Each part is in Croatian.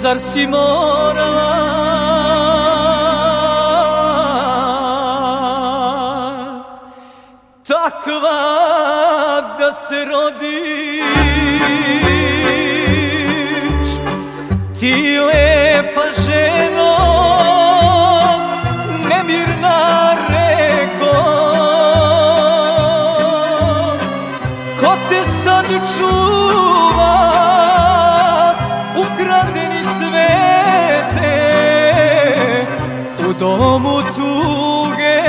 zar si morala takva da se rodiš, ti lepa ženo, nemirna reko, ko te sad čuva, ukradeni cvete u domu tuge,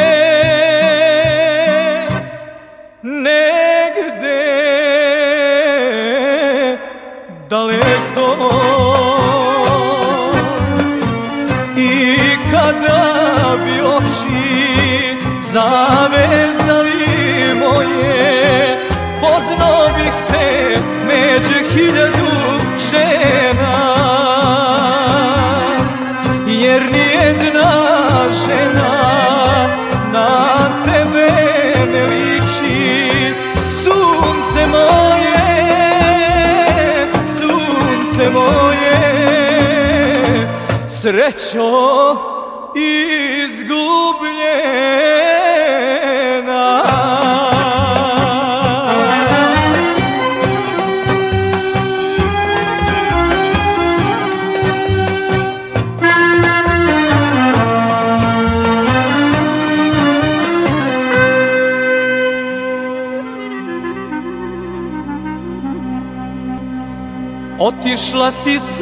negde daleko. I kada bi oči zavezali moje, poznao bih te među 1000 žena, jer nijedna žena na tebe ne liči. Sunce moje, sunce moje, srećo izgubljena. Otišla si s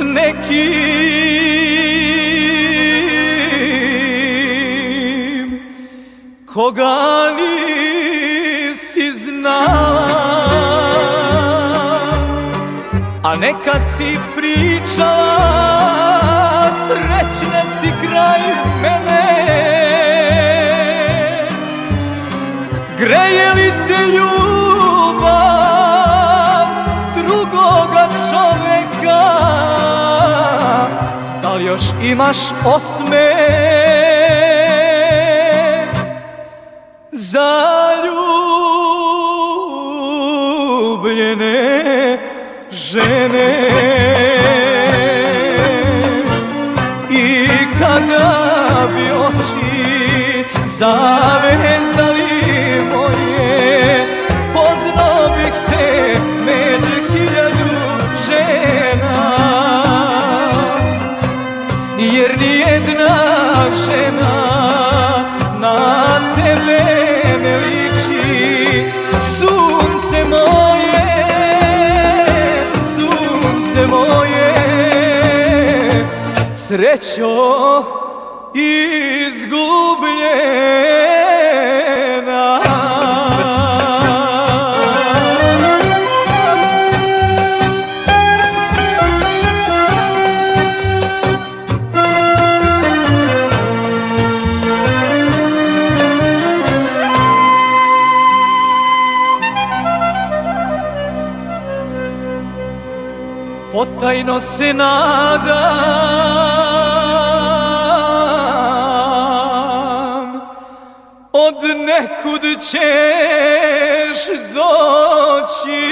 nekim koga nisi znala, a nekad si pričala srećna si kraj mene. Greje li te ljubav drugoga čoveka, da li još imaš osmeh za ljubljene žene? I kada bi oči zavezali moje, poznao bih te među 1000 žena, jer nijedna žena na tebe ne liči. Sunce moje, sunce moje, srećo izgubljena. Potajno se nadam, od nekud ćeš doći.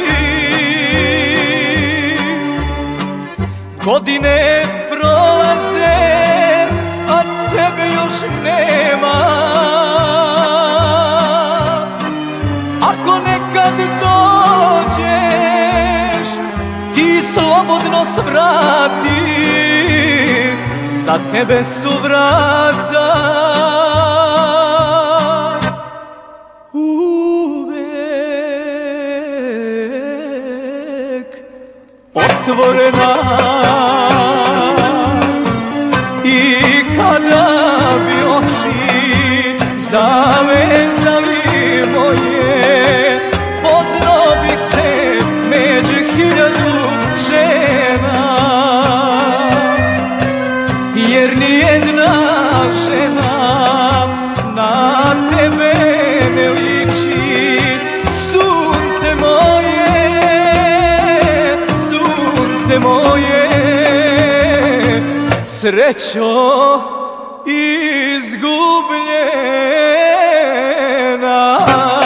Godine prolaze, a tebe još nema. Ako nekad dođeš, ti slobodno svrati, za tebe su vrata uvek otvorena. I kada bi oči zavezali moje, poznao bih te među 1000 žena, jer nijedna žena na tebe ne liči. Sunce moje, sunce moje, srećo izgubljena.